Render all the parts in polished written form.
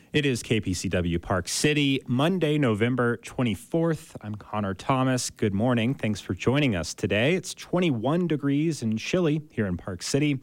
It is KPCW Park City, Monday, November 24th. I'm Connor Thomas. Good morning. Thanks for joining us today. It's 21 degrees and chilly here in Park City,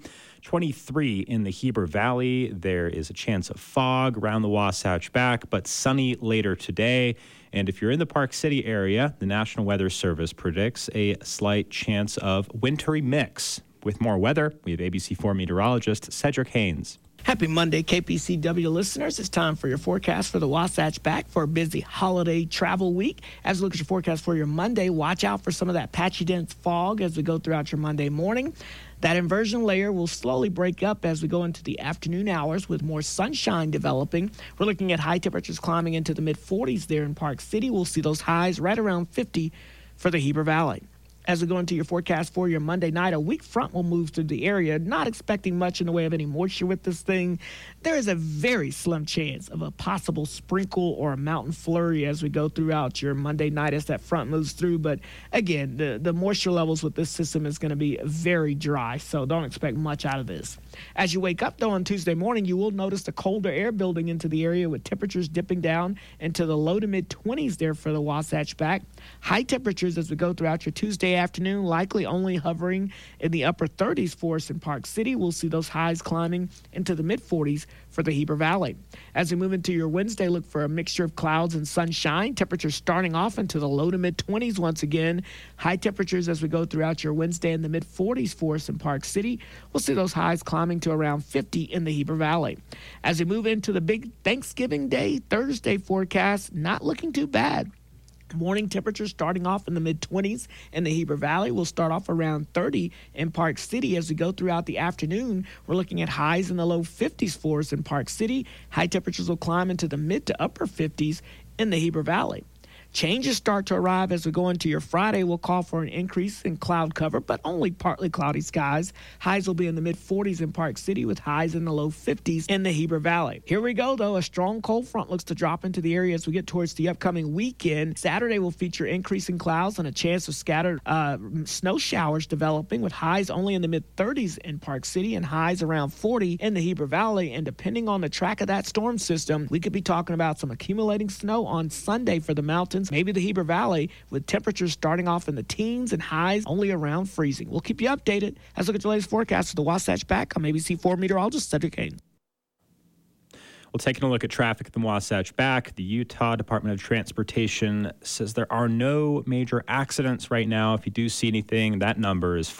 23 in the Heber Valley. There is a chance of fog around the Wasatch Back, but sunny later today. And if you're in the Park City area, the National Weather Service predicts a slight chance of wintry mix. With more weather, we have ABC4 meteorologist Cedric Haynes. Happy Monday, KPCW listeners. It's time for your forecast for the Wasatch Back for a busy holiday travel week. As you look at your forecast for your Monday, watch out for some of that patchy dense fog as we go throughout your Monday morning. That inversion layer will slowly break up as we go into the afternoon hours with more sunshine developing. We're looking at high temperatures climbing into the mid-40s there in Park City. We'll see those highs right around 50 for the Heber Valley. As we go into your forecast for your Monday night, a weak front will move through the area. Not expecting much in the way of any moisture with this thing. There is a very slim chance of a possible sprinkle or a mountain flurry as we go throughout your Monday night as that front moves through. But again, the moisture levels with this system is going to be very dry, so don't expect much out of this. As you wake up, though, on Tuesday morning, you will notice the colder air building into the area with temperatures dipping down into the low to mid-20s there for the Wasatch Back. High temperatures as we go throughout your Tuesday afternoon, likely only hovering in the upper 30s for us in Park City. We'll see those highs climbing into the mid-40s for the Heber Valley. As we move into your Wednesday, look for a mixture of clouds and sunshine. Temperatures starting off into the low to mid-20s once again. High temperatures as we go throughout your Wednesday in the mid-40s for us in Park City. We'll see those highs climbing to around 50 in the Heber Valley. As we move into the big Thanksgiving Day, Thursday forecast, not looking too bad. Morning temperatures starting off in the mid-20s in the Heber Valley. We'll start off around 30 in Park City. As we go throughout the afternoon, we're looking at highs in the low 50s for us in Park City. High temperatures will climb into the mid to upper 50s in the Heber Valley. Changes start to arrive as we go into your Friday. We'll call for an increase in cloud cover, but only partly cloudy skies. Highs will be in the mid-40s in Park City with highs in the low 50s in the Heber Valley. Here we go, though. A strong cold front looks to drop into the area as we get towards the upcoming weekend. Saturday will feature increasing clouds and a chance of scattered snow showers developing with highs only in the mid-30s in Park City and highs around 40 in the Heber Valley. And depending on the track of that storm system, we could be talking about some accumulating snow on Sunday for the mountains. Maybe the Heber Valley with temperatures starting off in the teens and highs only around freezing. We'll keep you updated as we look at the latest forecast of the Wasatch Back. I'm ABC4 meteorologist Cedric Haynes. Well, taking a look at traffic at the Wasatch Back, the Utah Department of Transportation says there are no major accidents right now. If you do see anything, that number is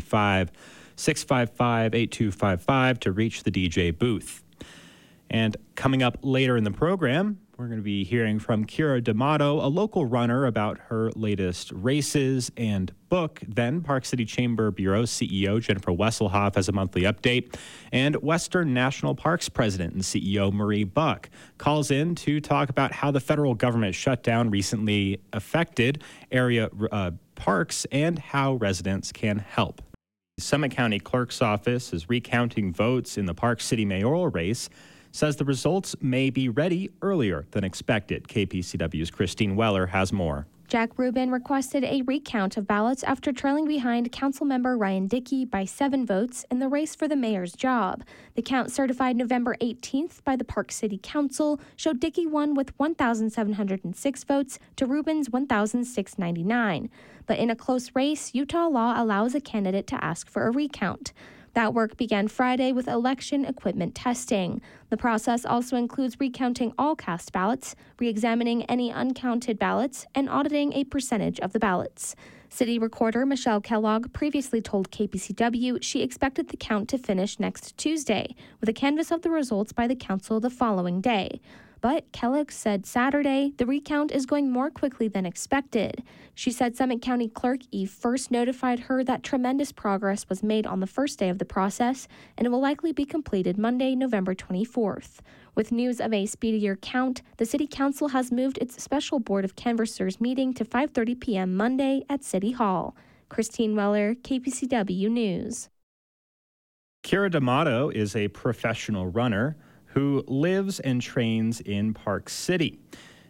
435-655-8255 to reach the DJ booth. And coming up later in the program, we're going to be hearing from Kira D'Amato, a local runner, about her latest races and book. Then Park City Chamber Bureau CEO Jennifer Wesselhoff has a monthly update. And Western National Parks President and CEO Marie Buck calls in to talk about how the federal government shutdown recently affected area parks and how residents can help. The Summit County Clerk's Office is recounting votes in the Park City mayoral race, says the results may be ready earlier than expected. KPCW's Christine Weller has more. Jack Rubin requested a recount of ballots after trailing behind Councilmember Ryan Dickey by 7 votes in the race for the mayor's job. The count certified November 18th by the Park City Council showed Dickey won with 1,706 votes to Rubin's 1,699. But in a close race, Utah law allows a candidate to ask for a recount. That work began Friday with election equipment testing. The process also includes recounting all cast ballots, re-examining any uncounted ballots, and auditing a percentage of the ballots. City Recorder Michelle Kellogg previously told KPCW she expected the count to finish next Tuesday, with a canvass of the results by the council the following day. But Kellogg said Saturday the recount is going more quickly than expected. She said Summit County Clerk Eve first notified her that tremendous progress was made on the first day of the process, and it will likely be completed Monday, November 24th. With news of a speedier count, the City Council has moved its special Board of Canvassers meeting to 5:30 p.m. Monday at City Hall. Christine Weller, KPCW News. Kira D'Amato is a professional runner who lives and trains in Park City.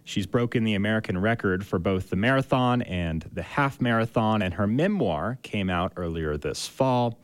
She's broken the American record for both the marathon and the half marathon, and her memoir came out earlier this fall.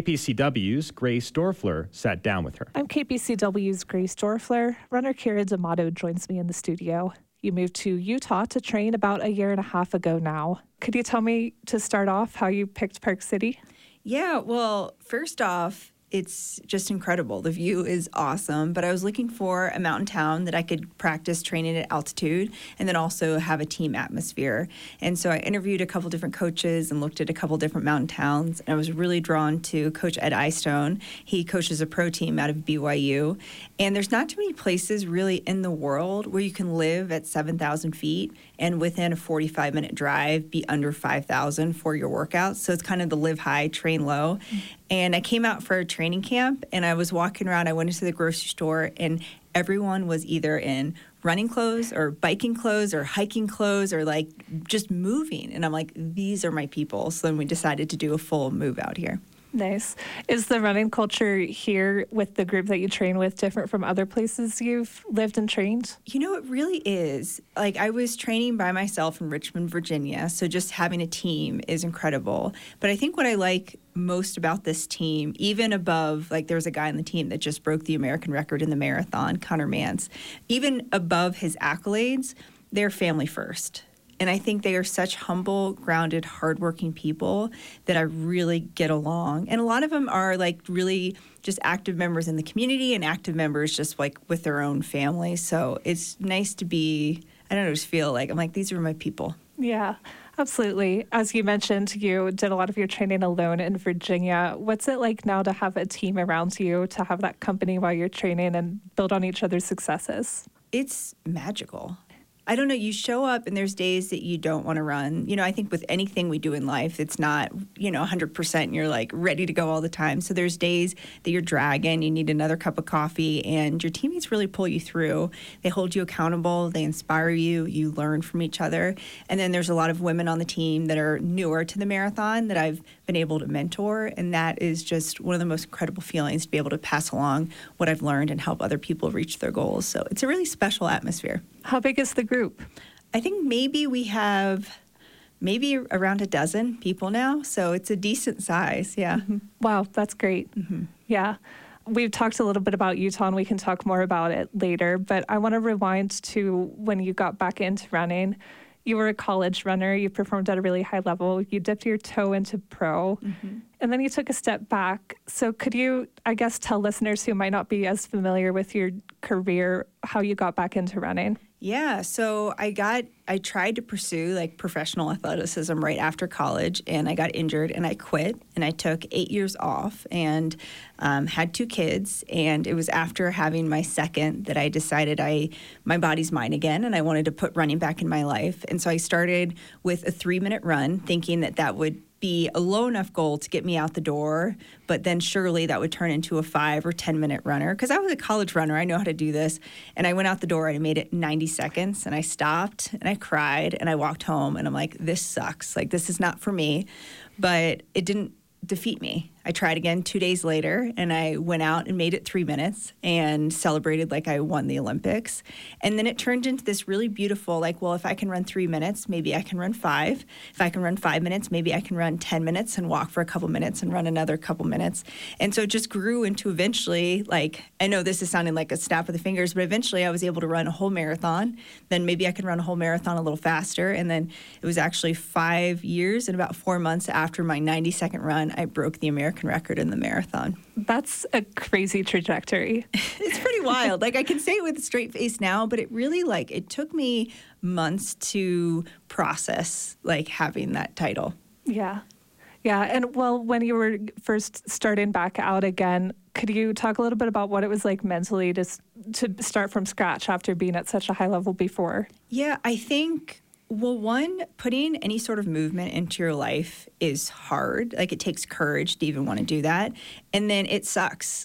KPCW's Grace Dorfler sat down with her. I'm KPCW's Grace Dorfler. Runner Kira D'Amato joins me in the studio. You moved to Utah to train about a year and a half ago now. Could you tell me, to start off, how you picked Park City? Yeah, well, first off, it's just incredible. The view is awesome, but I was looking for a mountain town that I could practice training at altitude and then also have a team atmosphere. And so I interviewed a couple different coaches and looked at a couple different mountain towns. And I was really drawn to Coach Ed Eyestone. He coaches a pro team out of BYU. And there's not too many places really in the world where you can live at 7,000 feet and within a 45-minute drive be under 5,000 for your workouts. So it's kind of the live high, train low. And I came out for a training camp, and I was walking around. I went into the grocery store, and everyone was either in running clothes or biking clothes or hiking clothes or like just moving. And I'm like, these are my people. So then we decided to do a full move out here. Nice. Is the running culture here with the group that you train with different from other places you've lived and trained? You know, it really is. Like, I was training by myself in Richmond, Virginia, so just having a team is incredible. But I think what I like most about this team, even above, like, there was a guy on the team that just broke the American record in the marathon, Connor Mance. Even above his accolades, they're family first. And I think they are such humble, grounded, hardworking people that I really get along. And a lot of them are like really just active members in the community and active members just like with their own family. So it's nice to be, I don't know, just feel like, I'm like, these are my people. Yeah, absolutely. As you mentioned, you did a lot of your training alone in Virginia. What's it like now to have a team around you, to have that company while you're training and build on each other's successes? It's magical. I don't know, you show up and there's days that you don't want to run. You know, I think with anything we do in life, it's not, 100% and you're like ready to go all the time. So there's days that you're dragging, you need another cup of coffee, and your teammates really pull you through. They hold you accountable, they inspire you, you learn from each other. And then there's a lot of women on the team that are newer to the marathon that I've been able to mentor, and that is just one of the most incredible feelings, to be able to pass along what I've learned and help other people reach their goals. So it's a really special atmosphere. How big is the group? I think maybe we have around a dozen people now, so it's a decent size, yeah. Mm-hmm. Wow, that's great. Mm-hmm. Yeah. We've talked a little bit about Utah, and we can talk more about it later, but I want to rewind to when you got back into running. You were a college runner. You performed at a really high level. You dipped your toe into pro, and then you took a step back. So could you, I guess, tell listeners who might not be as familiar with your career how you got back into running? Yeah, so I tried to pursue like professional athleticism right after college, and I got injured and I quit, and I took 8 years off and had 2 kids. And it was after having my second that I decided my body's mine again, and I wanted to put running back in my life. And so I started with a 3-minute run, thinking that would be a low enough goal to get me out the door, but then surely that would turn into a 5 or 10-minute runner, because I was a college runner. I know how to do this. And I went out the door and I made it 90 seconds, and I stopped and I cried and I walked home, and I'm like, this sucks. Like, this is not for me. But it didn't defeat me. I tried again 2 days later, and I went out and made it 3 minutes and celebrated like I won the Olympics. And then it turned into this really beautiful, like, well, if I can run 3 minutes, maybe I can run 5. If I can run 5 minutes, maybe I can run 10 minutes and walk for a couple minutes and run another couple minutes. And so it just grew into eventually, like, I know this is sounding like a snap of the fingers, but eventually I was able to run a whole marathon. Then maybe I could run a whole marathon a little faster. And then it was actually 5 years and about 4 months after my 90-second run, I broke the American record in the marathon. That's a crazy trajectory. It's pretty wild. Like, I can say it with a straight face now, but it really, like, it took me months to process, like, having that title. Yeah. Yeah. And well, when you were first starting back out again, could you talk a little bit about what it was like mentally to start from scratch after being at such a high level before? Yeah, I think, well, one, putting any sort of movement into your life is hard. Like, it takes courage to even want to do that. And then it sucks,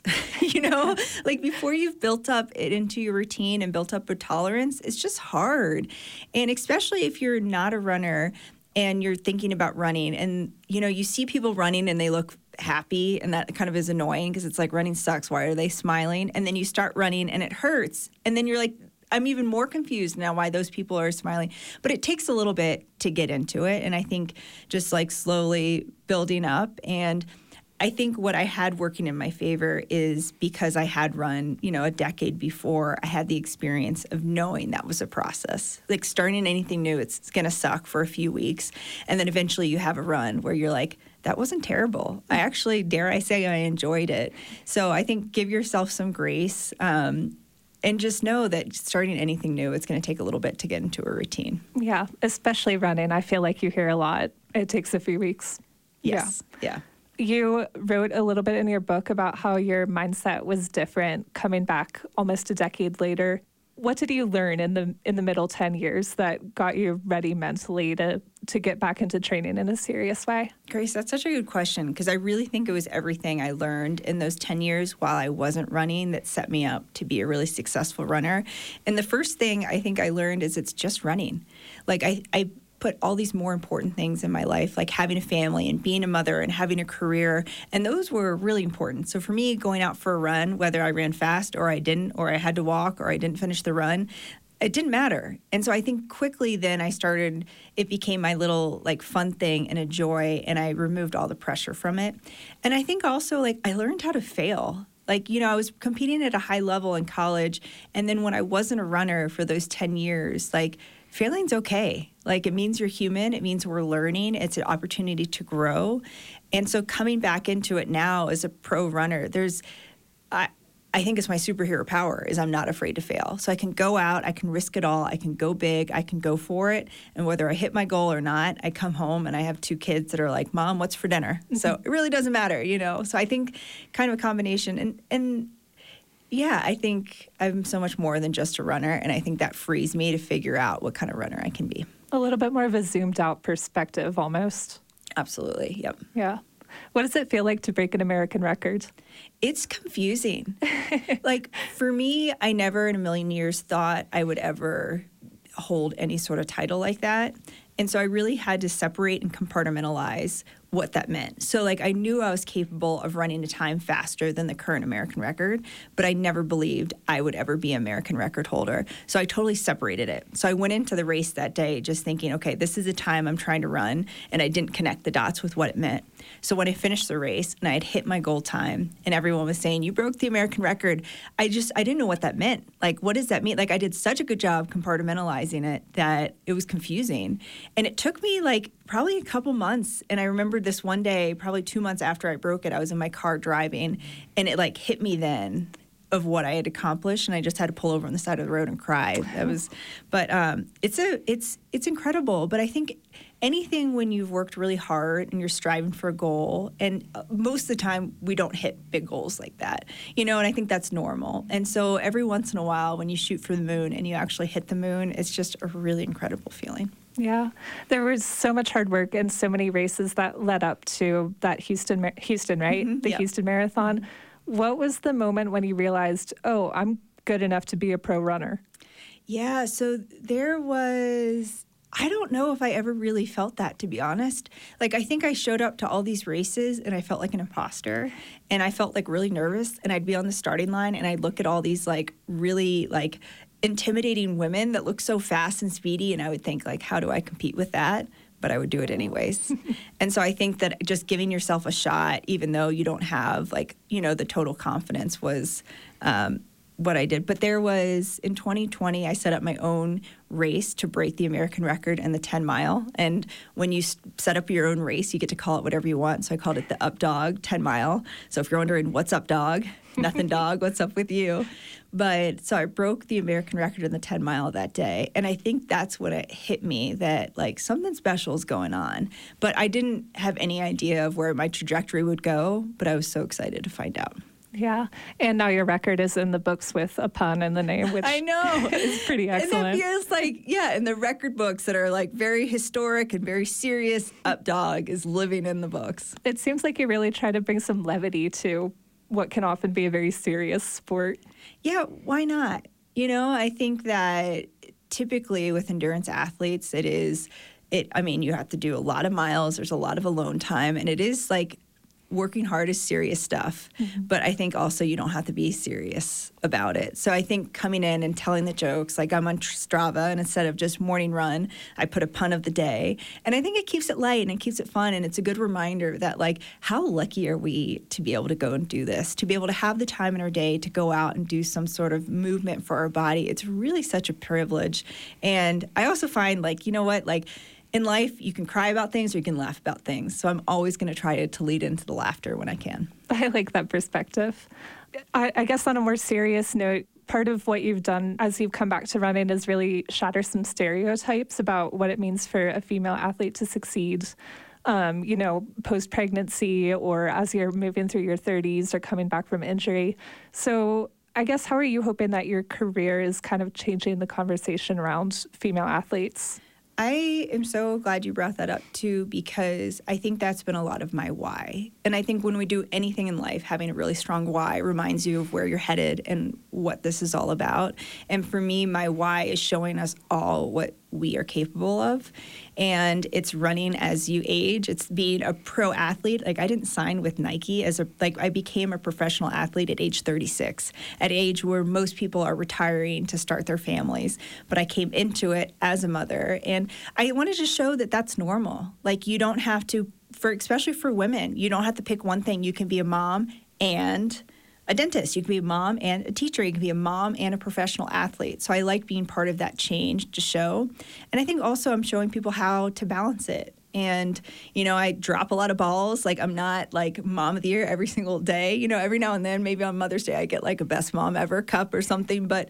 Like, before you've built up it into your routine and built up a tolerance, it's just hard. And especially if you're not a runner and you're thinking about running and, you see people running and they look happy, and that kind of is annoying because it's like, running sucks. Why are they smiling? And then you start running and it hurts. And then you're like, I'm even more confused now why those people are smiling. But it takes a little bit to get into it. And I think just like slowly building up. And I think what I had working in my favor is because I had run, a decade before, I had the experience of knowing that was a process. Like starting anything new, it's going to suck for a few weeks. And then eventually you have a run where you're like, that wasn't terrible. I actually, dare I say, I enjoyed it. So I think give yourself some grace and just know that starting anything new, it's going to take a little bit to get into a routine. Yeah, especially running. I feel like you hear a lot. It takes a few weeks. Yes. Yeah. You wrote a little bit in your book about how your mindset was different coming back almost a decade later. What did you learn in the middle 10 years that got you ready mentally to get back into training in a serious way? Grace, that's such a good question because I really think it was everything I learned in those 10 years while I wasn't running that set me up to be a really successful runner. And the first thing I think I learned is it's just running. Like I put all these more important things in my life, like having a family and being a mother and having a career. And those were really important. So for me, going out for a run, whether I ran fast or I didn't, or I had to walk or I didn't finish the run, it didn't matter. And so I think quickly then it became my little like fun thing and a joy, and I removed all the pressure from it. And I think also like I learned how to fail. Like, I was competing at a high level in college. And then when I wasn't a runner for those 10 years, like failing's okay. Like it means you're human. It means we're learning. It's an opportunity to grow. And so coming back into it now as a pro runner, I think it's my superhero power is I'm not afraid to fail. So I can go out, I can risk it all, I can go big, I can go for it. And whether I hit my goal or not, I come home and I have 2 kids that are like, Mom, what's for dinner? So it really doesn't matter, So I think kind of a combination. And yeah, I think I'm so much more than just a runner. And I think that frees me to figure out what kind of runner I can be. A little bit more of a zoomed out perspective almost. Absolutely. Yep. Yeah. What does it feel like to break an American record? It's confusing. Like for me, I never in a million years thought I would ever hold any sort of title like that. And so I really had to separate and compartmentalize what that meant. So like I knew I was capable of running a time faster than the current American record, but I never believed I would ever be an American record holder. So I totally separated it. So I went into the race that day just thinking, okay, this is a time I'm trying to run, and I didn't connect the dots with what it meant. So when I finished the race and I had hit my goal time and everyone was saying, you broke the American record, I didn't know what that meant. Like, what does that mean? Like I did such a good job compartmentalizing it that it was confusing. And it took me like probably a couple months. And I remember this one day, probably 2 months after I broke it, I was in my car driving and it like hit me then of what I had accomplished. And I just had to pull over on the side of the road and cry. It's incredible. But I think anything when you've worked really hard and you're striving for a goal, and most of the time we don't hit big goals like that, and I think that's normal. And so every once in a while when you shoot for the moon and you actually hit the moon, it's just a really incredible feeling. Yeah, there was so much hard work and so many races that led up to that Houston, right? Mm-hmm, the Houston Marathon. What was the moment when you realized, oh, I'm good enough to be a pro runner? Yeah, so I don't know if I ever really felt that, to be honest. Like, I think I showed up to all these races and I felt like an imposter, and I felt like really nervous, and I'd be on the starting line and I'd look at all these like really like intimidating women that look so fast and speedy, and I would think like, how do I compete with that? But I would do it anyways. And so I think that just giving yourself a shot, even though you don't have like, the total confidence, was what I did. But there was, in 2020, I set up my own race to break the American record in the 10 mile. And when you set up your own race, you get to call it whatever you want. So I called it the Up Dog 10 mile. So if you're wondering, what's up, dog? Nothing, dog. What's up with you? But so I broke the American record in the 10 mile that day. And I think that's when it hit me that like something special is going on. But I didn't have any idea of where my trajectory would go, but I was so excited to find out. Yeah. And now your record is in the books with a pun in the name, which I know is pretty excellent. And it feels like, in the record books that are like very historic and very serious, Up Dog is living in the books. It seems like you really try to bring some levity to what can often be a very serious sport. Yeah, why not? I think that typically with endurance athletes, you have to do a lot of miles. There's a lot of alone time, and it is like working hard is serious stuff, but I think also you don't have to be serious about it. So I think coming in and telling the jokes, like I'm on Strava, and instead of just morning run, I put a pun of the day. And I think it keeps it light and it keeps it fun. And it's a good reminder that, like, how lucky are we to be able to go and do this, to be able to have the time in our day to go out and do some sort of movement for our body. It's really such a privilege. And I also find, like, you know what, like, in life, you can cry about things or you can laugh about things. So I'm always going to try to lead into the laughter when I can. I like that perspective. I guess on a more serious note, part of what you've done as you've come back to running is really shatter some stereotypes about what it means for a female athlete to succeed, post-pregnancy or as you're moving through your 30s or coming back from injury. So I guess how are you hoping that your career is kind of changing the conversation around female athletes? I am so glad you brought that up, too, because I think that's been a lot of my why. And I think when we do anything in life, having a really strong why reminds you of where you're headed and what this is all about. And for me, my why is showing us all what we are capable of. And it's running as you age. It's being a pro athlete. Like, I didn't sign with Nike I became a professional athlete at age 36, at age where most people are retiring to start their families. But I came into it as a mother. And I wanted to show that that's normal. Like, you don't have to, especially for women, you don't have to pick one thing. You can be a mom and a dentist. You can be a mom and a teacher. You can be a mom and a professional athlete. So I like being part of that change to show. And I think also I'm showing people how to balance it. And, I drop a lot of balls. Like, I'm not like mom of the year every single day. Every now and then, maybe on Mother's Day, I get like a best mom ever cup or something. But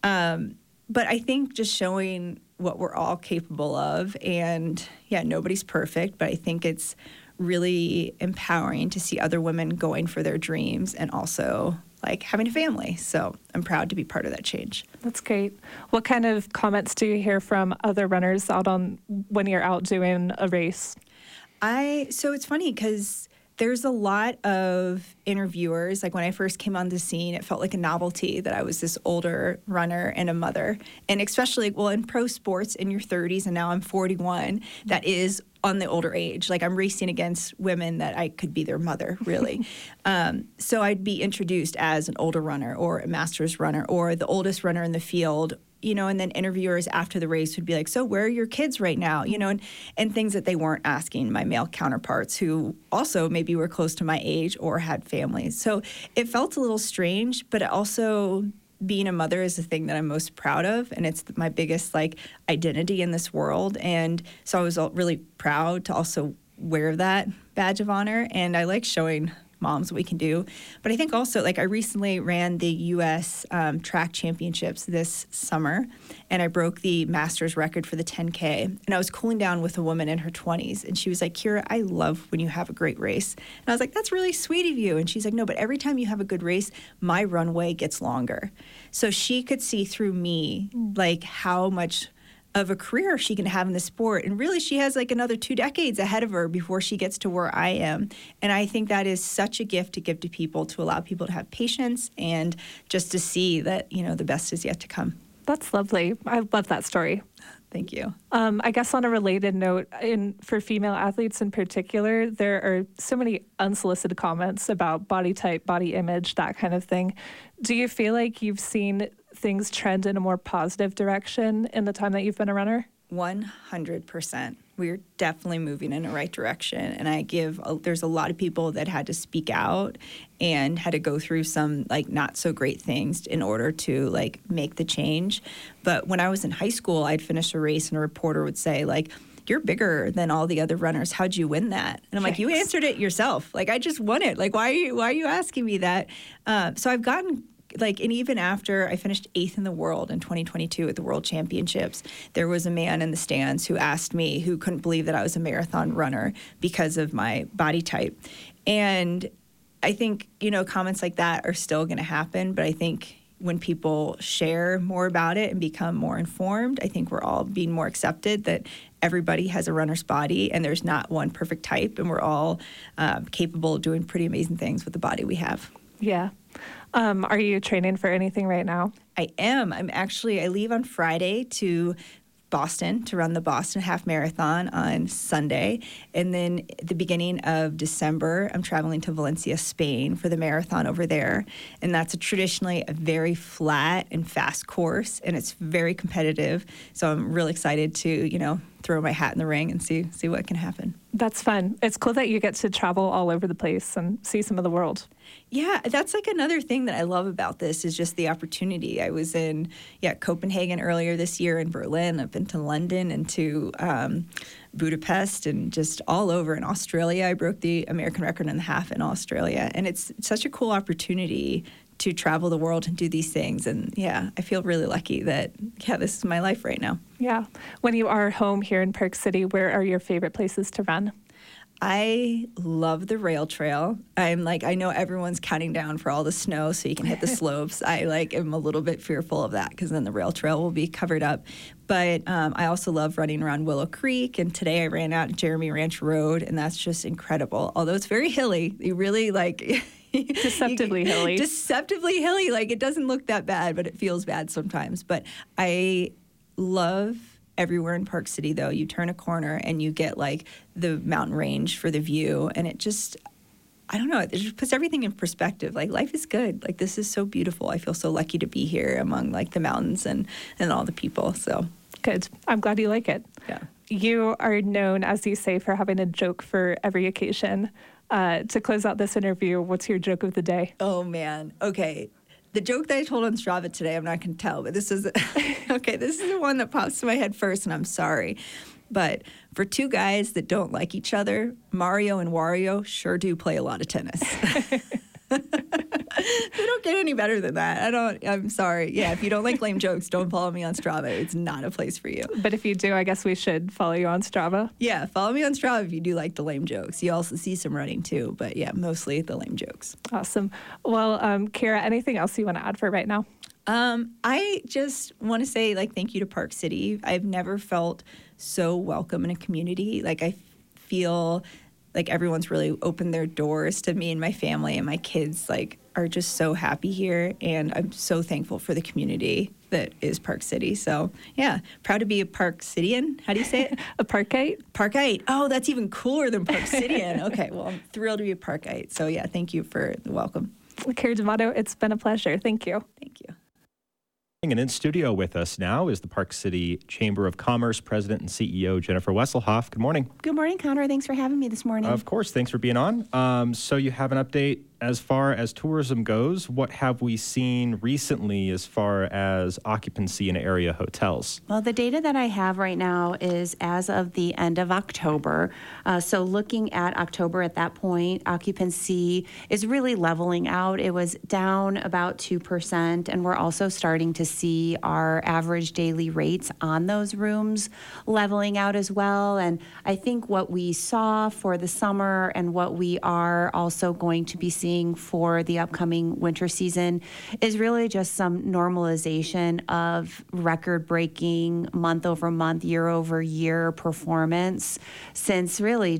I think just showing what we're all capable of. And yeah, nobody's perfect, but I think it's really empowering to see other women going for their dreams and also like having a family. So I'm proud to be part of that change. That's great. What kind of comments do you hear from other runners when you're out doing a race? So it's funny because there's a lot of interviewers. Like, when I first came on the scene, it felt like a novelty that I was this older runner and a mother. And especially, in pro sports in your 30s, and now I'm 41, that is on the older age. Like, I'm racing against women that I could be their mother, really. So I'd be introduced as an older runner or a master's runner or the oldest runner in the field, and then interviewers after the race would be like, so where are your kids right now? And things that they weren't asking my male counterparts who also maybe were close to my age or had families. So it felt a little strange, but also being a mother is the thing that I'm most proud of. And it's my biggest identity in this world. And so I was really proud to also wear that badge of honor. And I like showing moms what we can do. But I think also, I recently ran the U.S. track championships this summer, and I broke the master's record for the 10K. And I was cooling down with a woman in her 20s, and she was like, Kira, I love when you have a great race. And I was like, that's really sweet of you. And she's like, no, but every time you have a good race, my runway gets longer. So she could see through me, how much of a career she can have in the sport. And really, she has another 2 decades ahead of her before she gets to where I am. And I think that is such a gift to give to people, to allow people to have patience and just to see that, the best is yet to come. That's lovely. I love that story. Thank you. I guess on a related note, for female athletes in particular, there are so many unsolicited comments about body type, body image, that kind of thing. Do you feel like you've seen things trend in a more positive direction in the time that you've been a runner? 100%. We're definitely moving in the right direction. And there's a lot of people that had to speak out and had to go through some not so great things in order to make the change. But when I was in high school, I'd finish a race and a reporter would say you're bigger than all the other runners. How'd you win that? And I'm like, you answered it yourself. I just won it. Why are you asking me that? So I've gotten and even after I finished 8th in the world in 2022 at the World Championships, there was a man in the stands who asked me, who couldn't believe that I was a marathon runner because of my body type. And I think, comments like that are still going to happen. But I think when people share more about it and become more informed, I think we're all being more accepted that everybody has a runner's body and there's not one perfect type. And we're all capable of doing pretty amazing things with the body we have. Yeah. Are you training for anything right now? I am. I leave on Friday to Boston to run the Boston Half Marathon on Sunday. And then at the beginning of December, I'm traveling to Valencia, Spain for the marathon over there. And that's traditionally a very flat and fast course, and it's very competitive. So I'm really excited to, throw my hat in the ring and see what can happen. That's fun. It's cool that you get to travel all over the place and see some of the world. Yeah, that's like another thing that I love about this is just the opportunity. I was in Copenhagen earlier this year, in Berlin. I've been to London and to Budapest and just all over. In Australia, I broke the American record in the half in Australia. And it's such a cool opportunity to travel the world and do these things. And I feel really lucky that, this is my life right now. Yeah. When you are home here in Park City, where are your favorite places to run? I love the rail trail. I know everyone's counting down for all the snow so you can hit the slopes. I am a little bit fearful of that because then the rail trail will be covered up. But I also love running around Willow Creek. And today I ran out Jeremy Ranch Road, and that's just incredible. Although it's very hilly, you really Deceptively hilly. Deceptively hilly. It doesn't look that bad, but it feels bad sometimes. But I love everywhere in Park City, though. You turn a corner and you get the mountain range for the view, and it just, I don't know, it just puts everything in perspective. Life is good. This is so beautiful. I feel so lucky to be here among the mountains and all the people. So good. I'm glad you like it. Yeah. You are known, as you say, for having a joke for every occasion. To close out this interview, what's your joke of the day? Oh man. Okay. The joke that I told on Strava today, I'm not going to tell, but this is okay. This is the one that pops to my head first, and I'm sorry. But for two guys that don't like each other, Mario and Wario sure do play a lot of tennis. They don't get any better than that. I'm sorry. Yeah, if you don't like lame jokes, don't follow me on Strava. It's not a place for you. But if you do, I guess we should follow you on Strava. Yeah, follow me on Strava if you do like the lame jokes. You also see some running too, but mostly the lame jokes. Awesome. Well, Kira, anything else you want to add for right now? I just want to say thank you to Park City. I've never felt so welcome in a community. I feel everyone's really opened their doors to me and my family, and my kids are just so happy here, and I'm so thankful for the community that is Park City. So proud to be a Park Cityan. How do you say it? A Parkite? Parkite. Oh, that's even cooler than Park Cityan. Okay, well, I'm thrilled to be a Parkite. So thank you for the welcome. Kira D'Amato, it's been a pleasure. Thank you. Thank you. And in studio with us now is the Park City Chamber of Commerce President and CEO Jennifer Wesselhoff. Good morning. Good morning, Connor. Thanks for having me this morning. Of course. Thanks for being on. So you have an update as far as tourism goes. What have we seen recently as far as occupancy in area hotels? Well, the data that I have right now is as of the end of October. So looking at October at that point, occupancy is really leveling out. It was down about 2%, and we're also starting to see our average daily rates on those rooms leveling out as well. And I think what we saw for the summer and what we are also going to be seeing for the upcoming winter season is really just some normalization of record-breaking month-over-month, year-over-year performance since really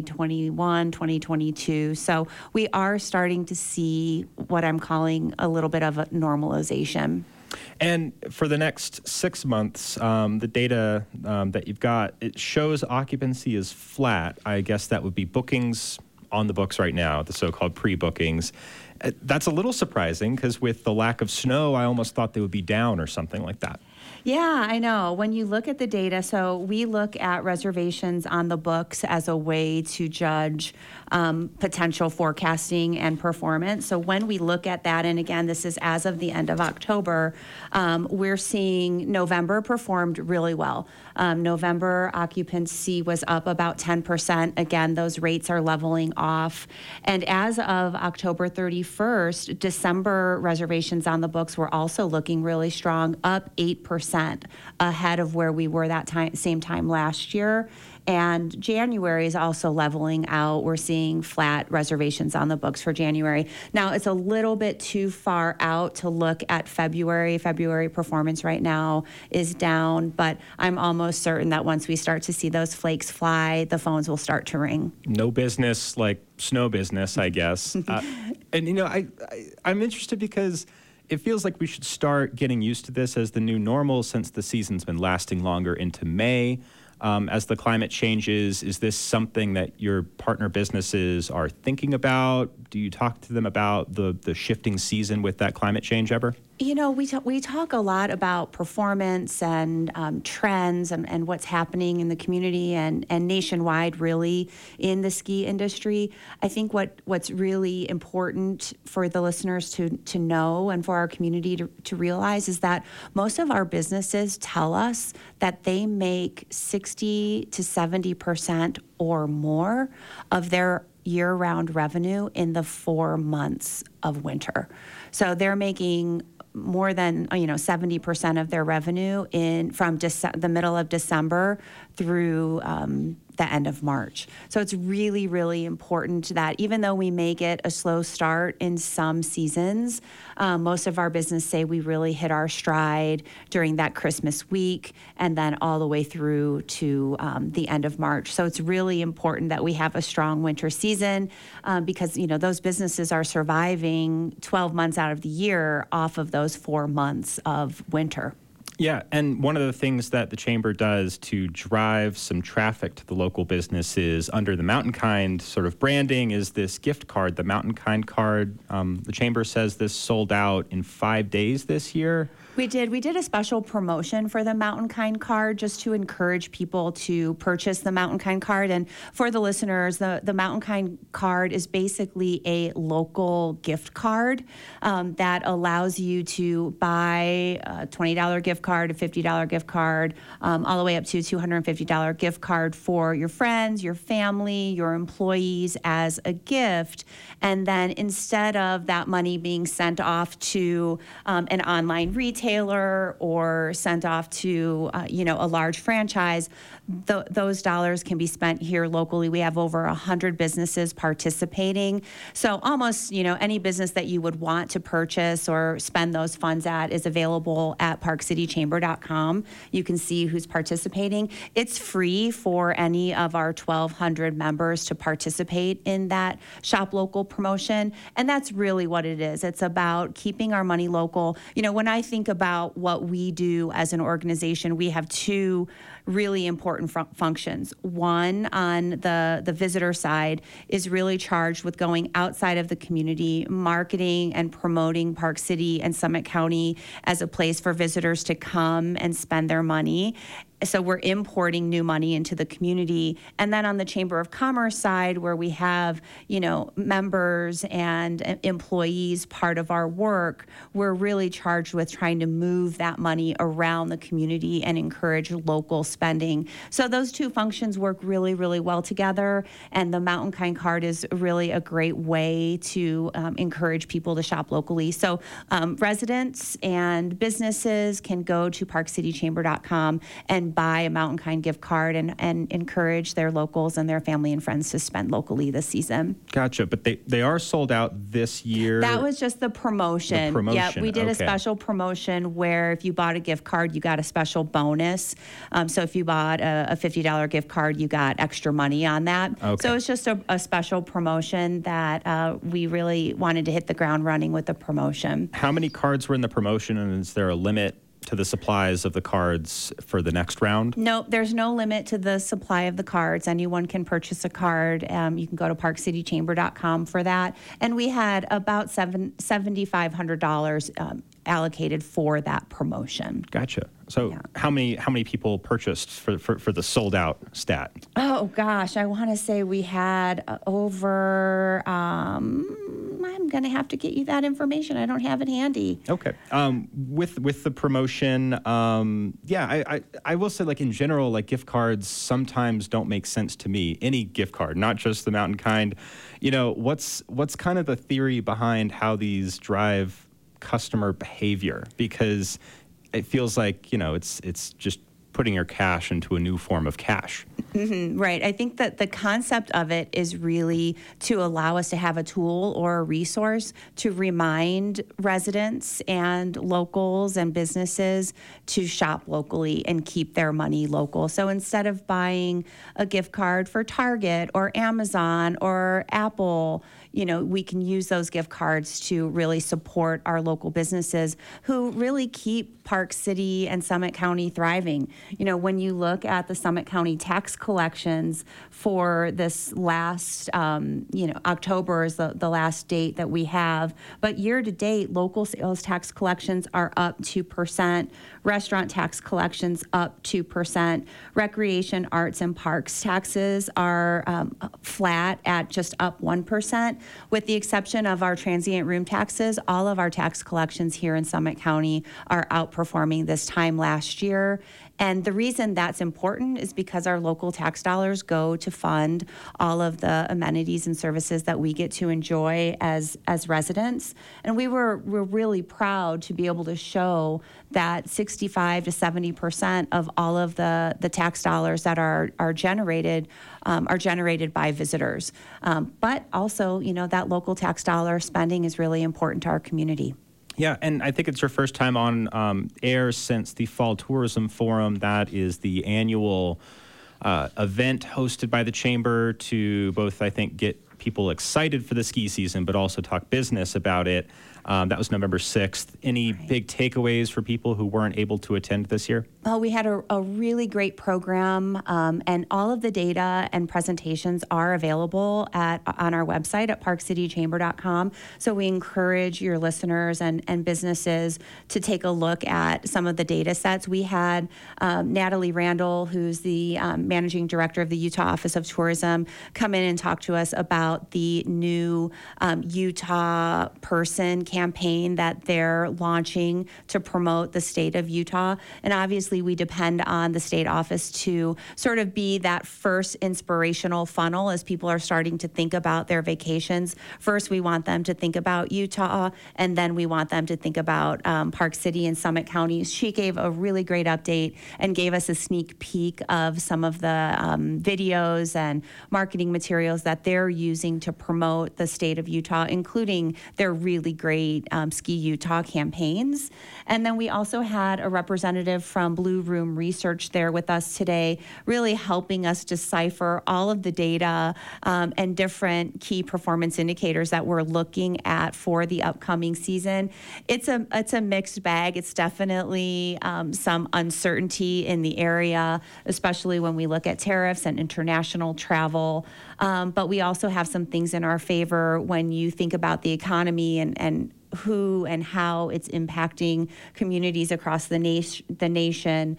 2021, 2022. So we are starting to see what I'm calling a little bit of a normalization. And for the next 6 months, the data that you've got, it shows occupancy is flat. I guess that would be bookings on the books right now, the so-called pre-bookings. That's a little surprising because with the lack of snow, I almost thought they would be down or something like that. Yeah, I know. When you look at the data, so we look at reservations on the books as a way to judge potential forecasting and performance. So when we look at that, and again, this is as of the end of October, we're seeing November performed really well. November occupancy was up about 10%. Again, those rates are leveling off. And as of October 31st, December reservations on the books were also looking really strong, up 8% ahead of where we were that same time last year. And January is also leveling out. We're seeing flat reservations on the books for January. Now, it's a little bit too far out to look at February. February performance right now is down, but I'm almost certain that once we start to see those flakes fly, the phones will start to ring. No business like snow business, I guess. And, I'm interested because it feels like we should start getting used to this as the new normal since the season's been lasting longer into May. As the climate changes, is this something that your partner businesses are thinking about? Do you talk to them about the shifting season with that climate change ever? You know, we talk a lot about performance and trends and what's happening in the community and nationwide, really, in the ski industry. I think what's really important for the listeners to know and for our community to realize is that most of our businesses tell us that they make 60 to 70% or more of their year-round revenue in the 4 months of winter. So they're making more than 70% of their revenue from the middle of December through the end of March. So it's really, really important that even though we make it a slow start in some seasons, most of our business say we really hit our stride during that Christmas week and then all the way through to the end of March. So it's really important that we have a strong winter season because, those businesses are surviving 12 months out of the year off of those 4 months of winter. Yeah, and one of the things that the Chamber does to drive some traffic to the local businesses under the Mountain Kind sort of branding is this gift card, the Mountain Kind card. The Chamber says this sold out in 5 days this year. We did a special promotion for the Mountain Kind card just to encourage people to purchase the Mountain Kind card. And for the listeners, the Mountain Kind card is basically a local gift card that allows you to buy a $20 gift card, a $50 gift card, all the way up to a $250 gift card for your friends, your family, your employees as a gift. And then instead of that money being sent off to an online retailer or sent off to a large franchise, those dollars can be spent here locally. We have over 100 businesses participating. So almost any business that you would want to purchase or spend those funds at is available at parkcitychamber.com. You can see who's participating. It's free for any of our 1,200 members to participate in that Shop Local promotion. And that's really what it is. It's about keeping our money local. When I think about what we do as an organization, we have two really important functions. One, on the visitor side, is really charged with going outside of the community, marketing and promoting Park City and Summit County as a place for visitors to come and spend their money. So we're importing new money into the community. And then on the Chamber of Commerce side, where we have, members and employees part of our work, we're really charged with trying to move that money around the community and encourage local spending. So those two functions work really, really well together. And the Mountain Kind card is really a great way to encourage people to shop locally. So residents and businesses can go to parkcitychamber.com and buy a Mountain Kind gift card and encourage their locals and their family and friends to spend locally this season. Gotcha. But they are sold out this year. That was just the promotion. Yeah, we did a special promotion where if you bought a gift card, you got a special bonus. So if you bought a $50 gift card, you got extra money on that. Okay. So it's just a special promotion that we really wanted to hit the ground running with the promotion. How many cards were in the promotion, and is there a limit to the supplies of the cards for the next round? No, there's no limit to the supply of the cards. Anyone can purchase a card. You can go to parkcitychamber.com for that. And we had about $7,500 allocated for that promotion. Gotcha. So yeah. How many people purchased for the sold out stat? Oh gosh, I want to say we had over. I'm going to have to get you that information. I don't have it handy. Okay. With the promotion, I will say, like, in general, like, gift cards sometimes don't make sense to me. Any gift card, not just the Mountain Kind. What's kind of the theory behind how these drive customer behavior? Because it feels like, it's just putting your cash into a new form of cash. Mm-hmm, right. I think that the concept of it is really to allow us to have a tool or a resource to remind residents and locals and businesses to shop locally and keep their money local. So instead of buying a gift card for Target or Amazon or Apple, we can use those gift cards to really support our local businesses who really keep Park City and Summit County thriving. When you look at the Summit County tax collections for this last, October is the last date that we have, but year to date, local sales tax collections are up 2%, restaurant tax collections up 2%, recreation, arts, and parks taxes are flat at just up 1%. With the exception of our transient room taxes, all of our tax collections here in Summit County are outperforming this time last year. And the reason that's important is because our local tax dollars go to fund all of the amenities and services that we get to enjoy as residents. And we're really proud to be able to show that 65 to 70% of all of the tax dollars that are generated by visitors. But also, that local tax dollar spending is really important to our community. Yeah, and I think it's your first time on air since the Fall Tourism Forum. That is the annual event hosted by the Chamber to both, I think, get people excited for the ski season, but also talk business about it. That was November 6th. Any big takeaways for people who weren't able to attend this year? Well, we had a really great program, and all of the data and presentations are available on our website at parkcitychamber.com. So we encourage your listeners and businesses to take a look at some of the data sets. We had Natalie Randall, who's the managing director of the Utah Office of Tourism, come in and talk to us about the new Utah Person campaign that they're launching to promote the state of Utah. And obviously we depend on the state office to sort of be that first inspirational funnel as people are starting to think about their vacations. First, we want them to think about Utah, and then we want them to think about Park City and Summit counties. She gave a really great update and gave us a sneak peek of some of the videos and marketing materials that they're using to promote the state of Utah, including their really great Ski Utah campaigns. And then we also had a representative from Blue Room Research there with us today, really helping us decipher all of the data and different key performance indicators that we're looking at for the upcoming season. It's a mixed bag. It's definitely some uncertainty in the area, especially when we look at tariffs and international travel. But we also have some things in our favor when you think about the economy and who and how it's impacting communities across the nation,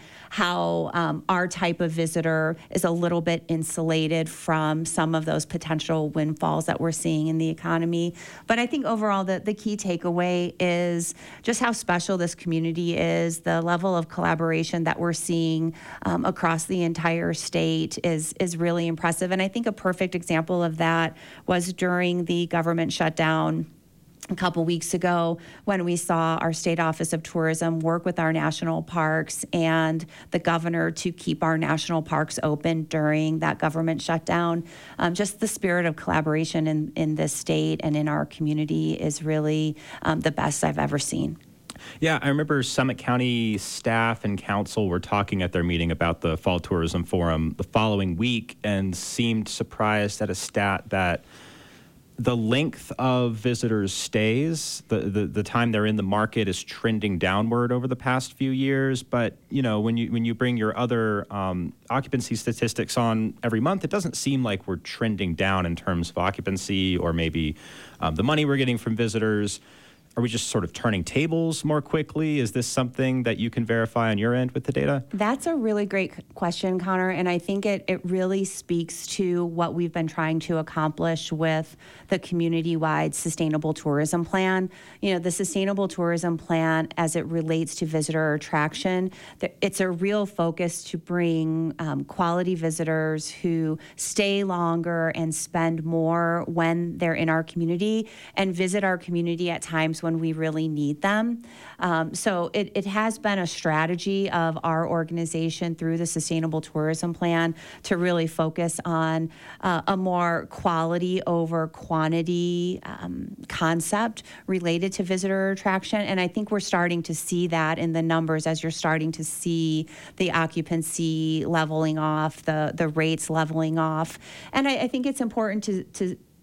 how our type of visitor is a little bit insulated from some of those potential windfalls that we're seeing in the economy. But I think overall the key takeaway is just how special this community is. The level of collaboration that we're seeing across the entire state is really impressive. And I think a perfect example of that was during the government shutdown a couple weeks ago when we saw our State Office of Tourism work with our national parks and the governor to keep our national parks open during that government shutdown. Just the spirit of collaboration in this state and in our community is really the best I've ever seen. Yeah, I remember Summit County staff and council were talking at their meeting about the Fall Tourism Forum the following week and seemed surprised at a stat that the length of visitors' stays, the time they're in the market is trending downward over the past few years. But, when you bring your other occupancy statistics on every month, it doesn't seem like we're trending down in terms of occupancy or maybe the money we're getting from visitors. Are we just sort of turning tables more quickly? Is this something that you can verify on your end with the data? That's a really great question, Connor, and I think it really speaks to what we've been trying to accomplish with the community-wide sustainable tourism plan. The sustainable tourism plan, as it relates to visitor attraction, it's a real focus to bring quality visitors who stay longer and spend more when they're in our community and visit our community at times when we really need them. So it has been a strategy of our organization through the Sustainable Tourism Plan to really focus on a more quality over quantity concept related to visitor attraction. And I think we're starting to see that in the numbers as you're starting to see the occupancy leveling off, the rates leveling off. And I think it's important to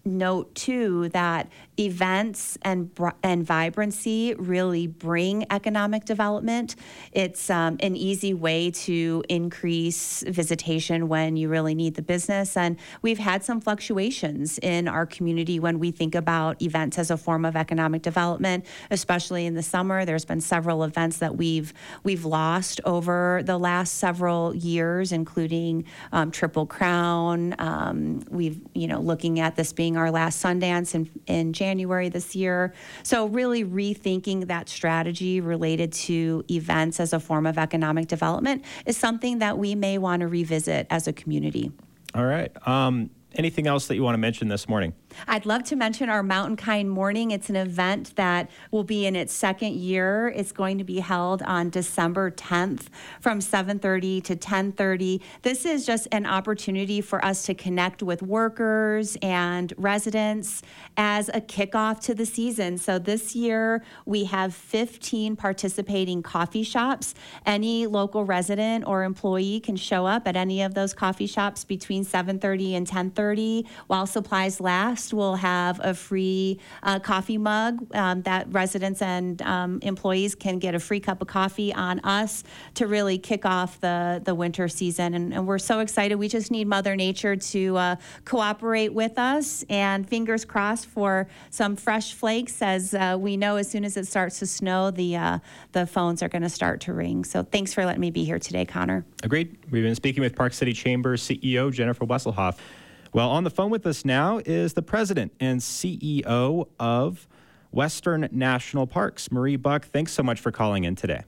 note too that events and vibrancy really bring economic development. It's an easy way to increase visitation when you really need the business. And we've had some fluctuations in our community when we think about events as a form of economic development, especially in the summer. There's been several events that we've lost over the last several years, including Triple Crown. We've, looking at this being our last Sundance in January this year. So really rethinking that strategy related to events as a form of economic development is something that we may want to revisit as a community. All right. Anything else that you want to mention this morning? I'd love to mention our Mountain Kind Morning. It's an event that will be in its second year. It's going to be held on December 10th from 7:30 to 10:30. This is just an opportunity for us to connect with workers and residents as a kickoff to the season. So this year we have 15 participating coffee shops. Any local resident or employee can show up at any of those coffee shops between 7:30 and 10:30 while supplies last. We'll have a free coffee mug that residents and employees can get a free cup of coffee on us to really kick off the winter season. And we're so excited. We just need Mother Nature to cooperate with us, and fingers crossed for some fresh flakes, as we know as soon as it starts to snow, the phones are going to start to ring. So thanks for letting me be here today, Connor. Agreed. We've been speaking with Park City Chamber CEO Jennifer Wesselhoff. Well, on the phone with us now is the president and CEO of Western National Parks, Marie Buck. Thanks so much for calling in today.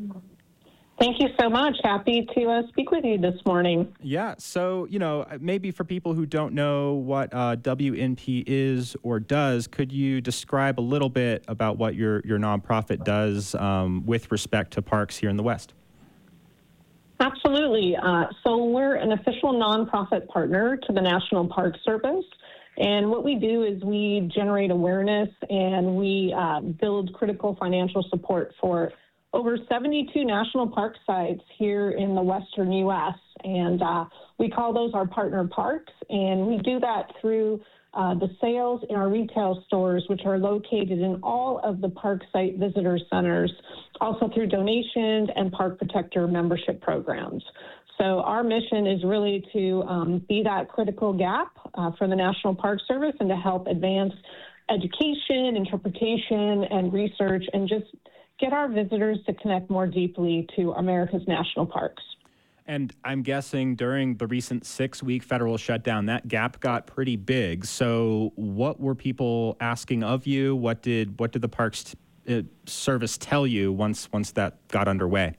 Thank you so much. Happy to speak with you this morning. Yeah. So, maybe for people who don't know what WNP is or does, could you describe a little bit about what your nonprofit does with respect to parks here in the West? Absolutely. So we're an official nonprofit partner to the National Park Service. And what we do is we generate awareness and we build critical financial support for over 72 national park sites here in the Western U.S. And we call those our partner parks. And we do that through the sales in our retail stores, which are located in all of the park site visitor centers, also through donations and park protector membership programs. So our mission is really to be that critical gap for the National Park Service and to help advance education, interpretation, and research, and just get our visitors to connect more deeply to America's national parks. And I'm guessing during the recent 6-week federal shutdown, that gap got pretty big. So what were people asking of you? What did the Parks Service tell you once that got underway?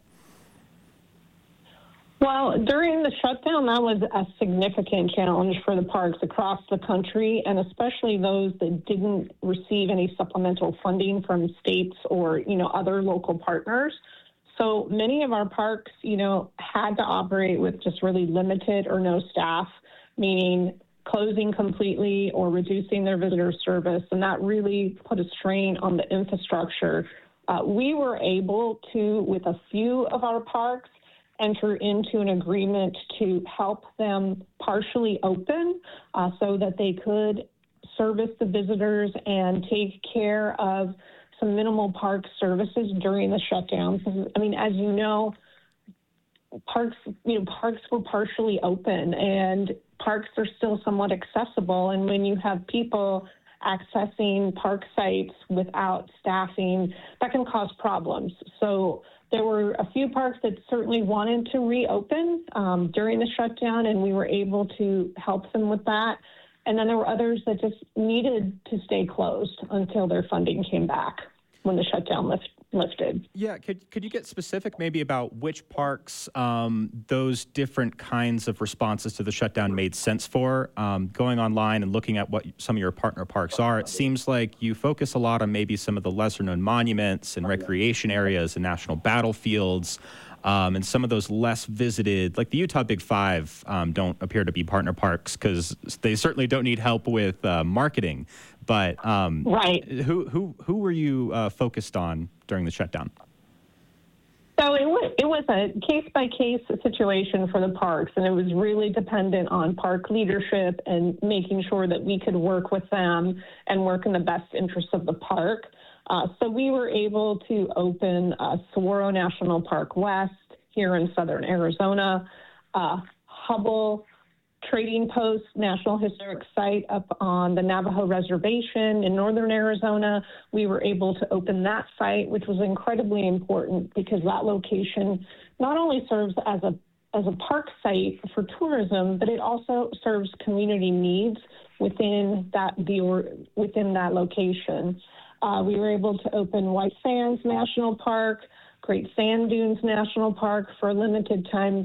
Well, during the shutdown, that was a significant challenge for the parks across the country, and especially those that didn't receive any supplemental funding from states or, other local partners. So many of our parks, had to operate with just really limited or no staff, meaning closing completely or reducing their visitor service, and that really put a strain on the infrastructure. We were able to, with a few of our parks, enter into an agreement to help them partially open so that they could service the visitors and take care of some minimal park services during the shutdown. I mean, as you know, parks were partially open and parks are still somewhat accessible. And when you have people accessing park sites without staffing, that can cause problems. So there were a few parks that certainly wanted to reopen during the shutdown, and we were able to help them with that. And then there were others that just needed to stay closed until their funding came back when the shutdown lifted. Yeah, could you get specific maybe about which parks those different kinds of responses to the shutdown made sense for? Going online and looking at what some of your partner parks are, it seems like you focus a lot on maybe some of the lesser-known monuments and recreation areas and national battlefields. And some of those less visited, like the Utah Big Five, don't appear to be partner parks because they certainly don't need help with marketing. But right. Who were you focused on during the shutdown? So it was a case-by-case situation for the parks, and it was really dependent on park leadership and making sure that we could work with them and work in the best interest of the park. So we were able to open Saguaro National Park West here in southern Arizona, Hubble Trading Post National Historic Site up on the Navajo Reservation in northern Arizona. We were able to open that site, which was incredibly important because that location not only serves as a park site for tourism, but it also serves community needs within that location. We were able to open White Sands National Park, Great Sand Dunes National Park for a limited time,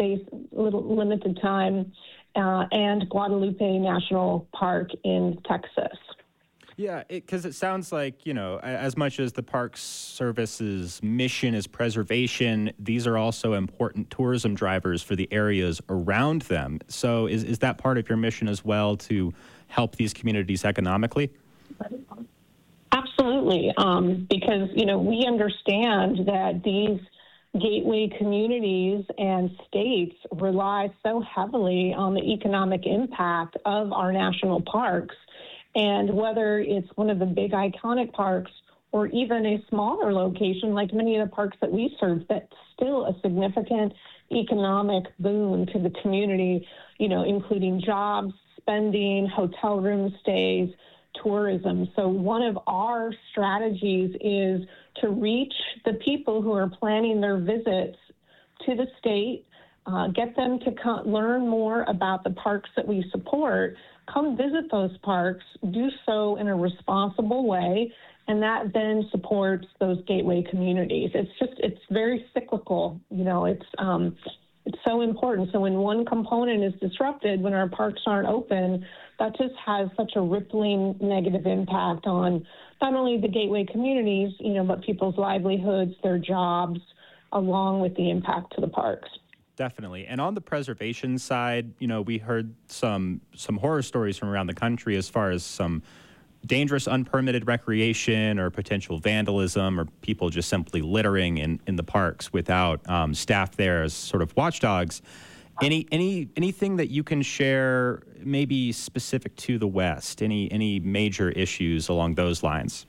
and Guadalupe National Park in Texas. Yeah, because it sounds like, as much as the Park Service's mission is preservation, these are also important tourism drivers for the areas around them. So is that part of your mission as well, to help these communities economically? Absolutely, because, we understand that these gateway communities and states rely so heavily on the economic impact of our national parks. And whether it's one of the big iconic parks or even a smaller location like many of the parks that we serve, that's still a significant economic boon to the community, including jobs, spending, hotel room stays, tourism. So one of our strategies is to reach the people who are planning their visits to the state, get them to learn more about the parks that we support, come visit those parks, do so in a responsible way, and that then supports those gateway communities. It's very cyclical. It's so important. So when one component is disrupted, when our parks aren't open, that just has such a rippling negative impact on not only the gateway communities, but people's livelihoods, their jobs, along with the impact to the parks. Definitely. And on the preservation side, we heard some horror stories from around the country as far as some dangerous unpermitted recreation or potential vandalism or people just simply littering in the parks without staff there as sort of watchdogs. Anything that you can share, maybe specific to the West? Any major issues along those lines?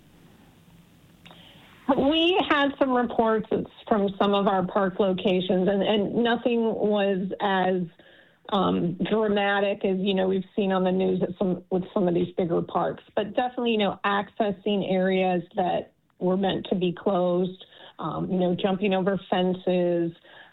We had some reports from some of our park locations, and nothing was as dramatic as we've seen on the news with some of these bigger parks. But definitely, accessing areas that were meant to be closed, jumping over fences.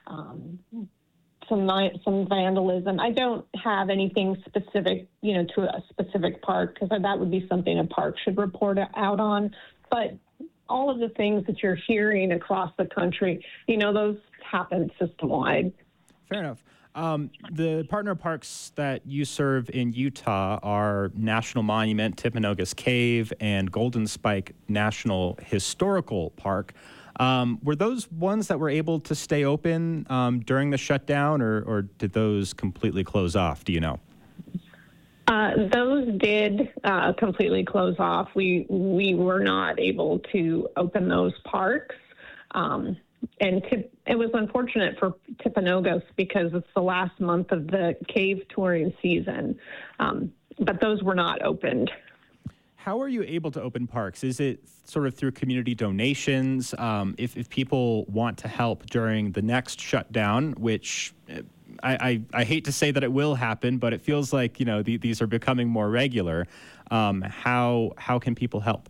Some vandalism. I don't have anything specific, to a specific park, because that would be something a park should report out on. But all of the things that you're hearing across the country, those happen system-wide. Fair enough. The partner parks that you serve in Utah are National Monument, Timpanogos Cave, and Golden Spike National Historical Park. Were those ones that were able to stay open during the shutdown, or did those completely close off? Do you know? Those did completely close off. We were not able to open those parks. And it was unfortunate for Timpanogos because it's the last month of the cave touring season. But those were not opened. How are you able to open parks? Is it sort of through community donations? If people want to help during the next shutdown, which I hate to say that it will happen, but it feels like these are becoming more regular. How can people help?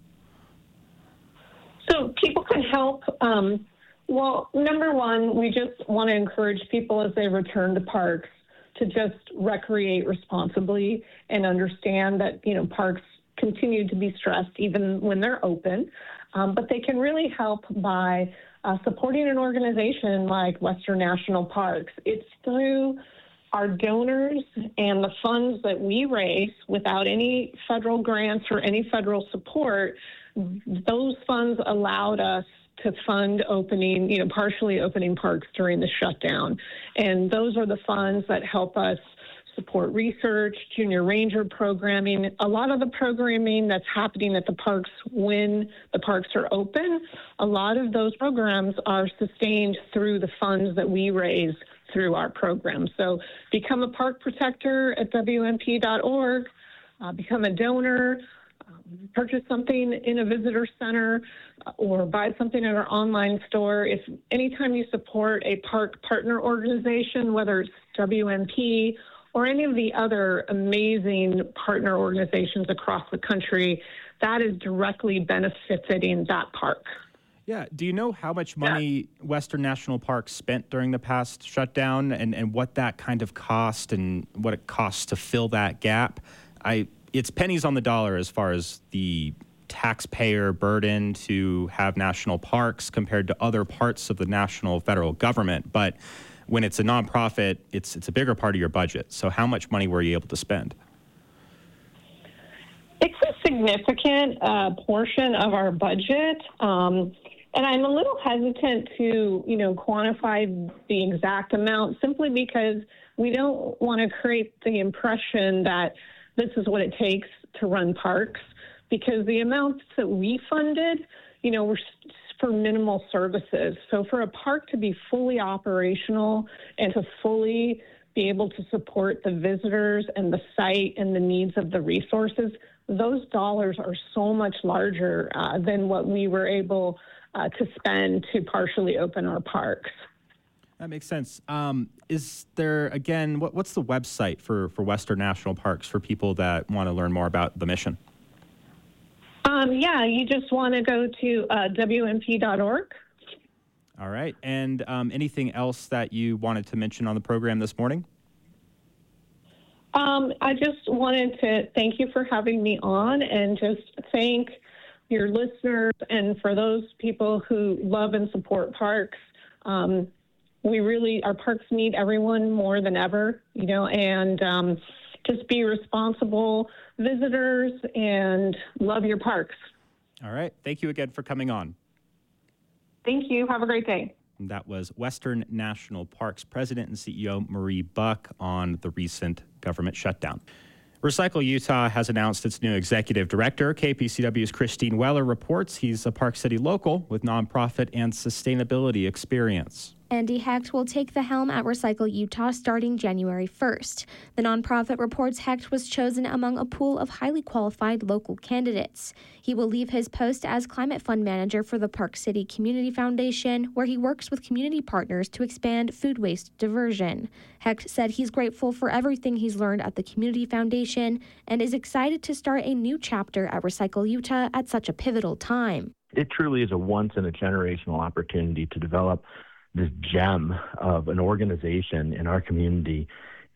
So people can help. Well, number one, we just want to encourage people as they return to parks to just recreate responsibly and understand that parks continue to be stressed even when they're open, but they can really help by supporting an organization like Western National Parks. It's through our donors and the funds that we raise without any federal grants or any federal support. Those funds allowed us to fund partially opening parks during the shutdown. And those are the funds that help us support research, junior ranger programming. A lot of the programming that's happening at the parks when the parks are open, a lot of those programs are sustained through the funds that we raise through our program. So become a park protector at WMP.org, become a donor, purchase something in a visitor center, or buy something at our online store. If anytime you support a park partner organization, whether it's WMP or any of the other amazing partner organizations across the country, that is directly benefiting that park. Yeah. Do you know how much money Western National Park spent during the past shutdown and what that kind of cost and what it costs to fill that gap? It's pennies on the dollar as far as the taxpayer burden to have national parks compared to other parts of the national federal government. But when it's a nonprofit, it's a bigger part of your budget. So how much money were you able to spend? It's a significant portion of our budget. And I'm a little hesitant to, quantify the exact amount simply because we don't want to create the impression that this is what it takes to run parks, because the amounts that we funded, were for minimal services. So for a park to be fully operational and to fully be able to support the visitors and the site and the needs of the resources, those dollars are so much larger than what we were able to spend to partially open our parks. That makes sense. Is there, again, what's the website for Western National Parks for people that want to learn more about the mission? You just want to go to WMP.org. All right. And anything else that you wanted to mention on the program this morning? I just wanted to thank you for having me on and just thank your listeners, and for those people who love and support parks. Our parks need everyone more than ever, and just be responsible visitors and love your parks. All right. Thank you again for coming on. Thank you. Have a great day. That was Western National Parks President and CEO Marie Buck on the recent government shutdown. Recycle Utah has announced its new executive director. KPCW's Christine Weller reports he's a Park City local with nonprofit and sustainability experience. Andy Hecht will take the helm at Recycle Utah starting January 1st. The nonprofit reports Hecht was chosen among a pool of highly qualified local candidates. He will leave his post as Climate Fund Manager for the Park City Community Foundation, where he works with community partners to expand food waste diversion. Hecht said he's grateful for everything he's learned at the Community Foundation and is excited to start a new chapter at Recycle Utah at such a pivotal time. It truly is a once-in-a-generational opportunity to develop this gem of an organization in our community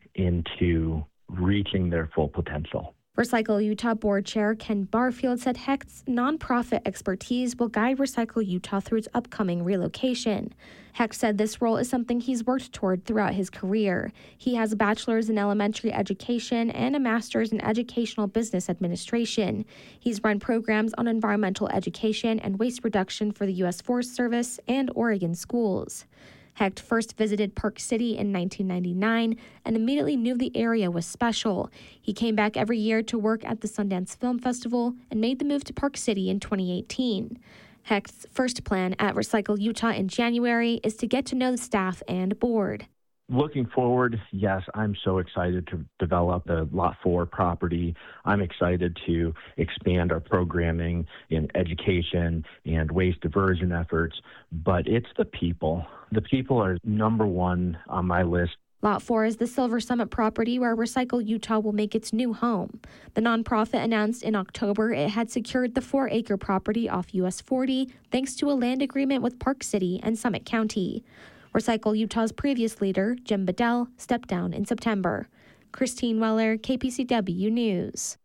into reaching their full potential. Recycle Utah Board Chair Ken Barfield said Hecht's nonprofit expertise will guide Recycle Utah through its upcoming relocation. Hecht said this role is something he's worked toward throughout his career. He has a bachelor's in elementary education and a master's in educational business administration. He's run programs on environmental education and waste reduction for the U.S. Forest Service and Oregon schools. Hecht first visited Park City in 1999 and immediately knew the area was special. He came back every year to work at the Sundance Film Festival and made the move to Park City in 2018. Hecht's first plan at Recycle Utah in January is to get to know the staff and board. Looking forward, yes, I'm so excited to develop the Lot 4 property. I'm excited to expand our programming in education and waste diversion efforts, but it's the people. The people are number one on my list. Lot 4 is the Silver Summit property where Recycle Utah will make its new home. The nonprofit announced in October it had secured the 4-acre property off US 40 thanks to a land agreement with Park City and Summit County. Recycle Utah's previous leader, Jim Bedell, stepped down in September. Christine Weller, KPCW News.